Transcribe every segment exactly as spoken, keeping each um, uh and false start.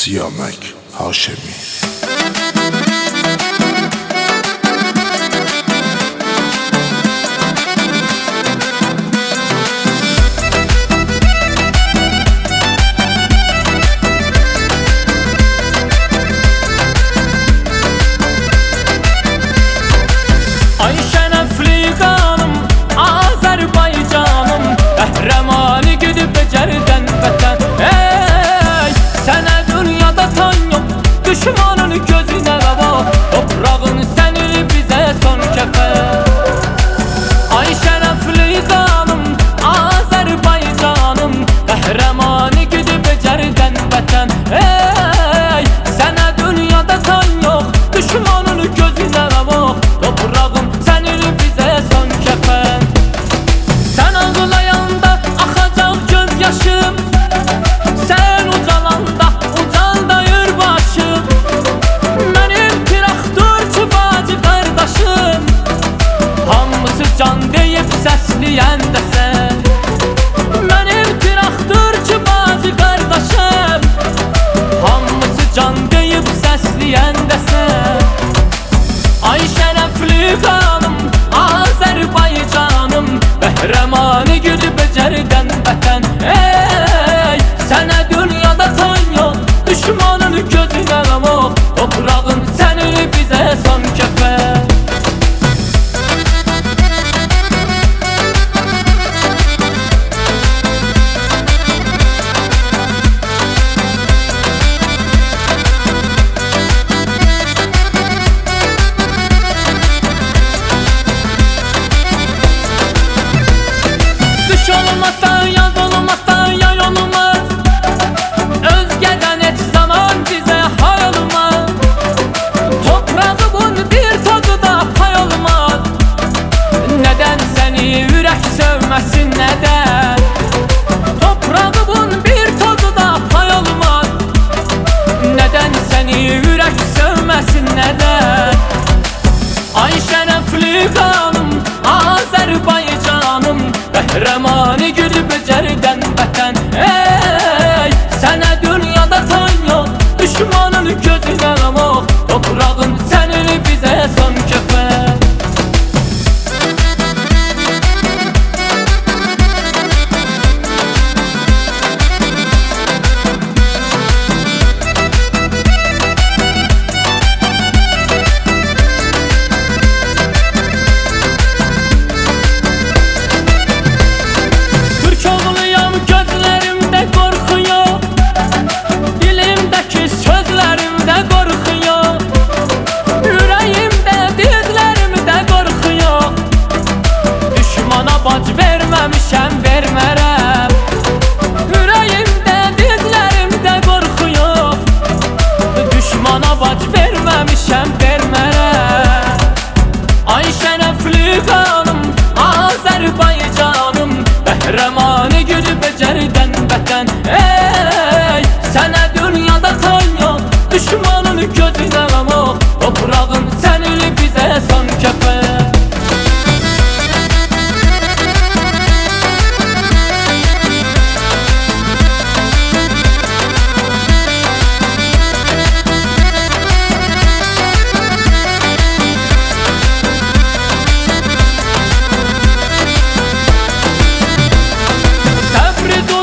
Siyamek Haşemi. Ay şərəfli qanım, Azərbaycanım, qəhrəmanı gidib becərdən vətən. Ey, sənə dünyada tan yox, düşmanın gözünə rəva, toprağın səni bizə son kəfən. Ay şərəfli qanım, Azərbaycanım, qəhrəmanı gidib becərdən vətən. Ey, sənə dünyada tan yox, düşmanın gözünə rəva, toprağın səni bizə son kəfən. Sən ağlayanda axacaq göz yaşım, sən ucalanda ucaldayır başım. Mənim traktorçu bacı qardaşım, hamısı can deyib səsləyəndə sən. Mənim traktorçu bacı qardaşım, hamısı can deyib səsləyəndə sən. Ay şərəfli qanım, Azərbaycanım, qəhrəmanı gidib becərdən vətən. Ey, sənə dünyada tan yox, düşmanın gözünə rəva, toprağın səni bizə son kəfən. Olmasa, yaz olmasa, yay olmaz, özgədən heç zaman bizə hay olmaz. Toprağımın bir tadı da pay olmaz. Nədən səni ürək sevməsin, nədən? Toprağımın bir tadı da pay olmaz. Nədən səni ürək sevməsin, nədən? Ay şərəfli qanım, Azərbaycanım, qəhrəmanı gidib becərdən vətən. Ey, sənə dünyada tan yox, düşmanın gözünə rəva, toprağın səni bizə son kəfən. Bac verməmişəm, vermərəm. Ürəyimdə, dizlərimdə qorxu yox, düşmana bac verməmişəm, vermərəm. Ay şərəfli qanım, Azərbaycanım, qəhrəmanı gidib becərdən vətən. Ey, sənə dünyada tan yox, düşmanın gözünə rəva, toprağın səni bizə son kəfən.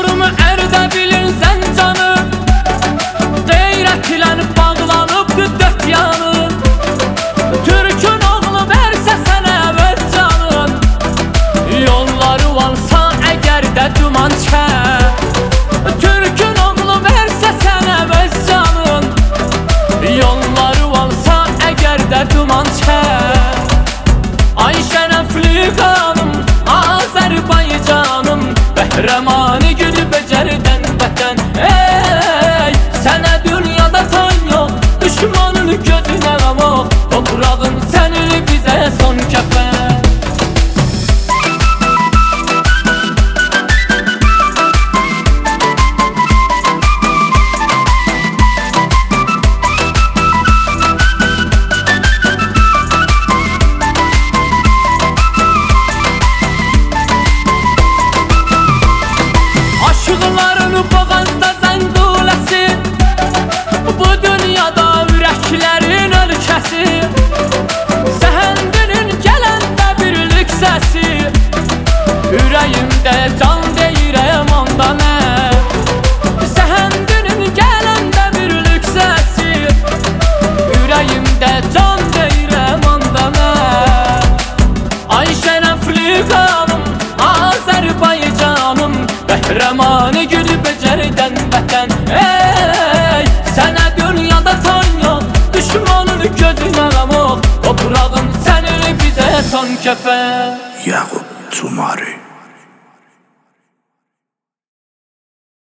Bağlanıbdır dörd Qəhrəmanı gülü becərdən vətən. Ey, sənə dünyada tan yox, düşmanın gözünə qamıq. Toprağın sənini bizə son kəfən. Yaqub Cumari.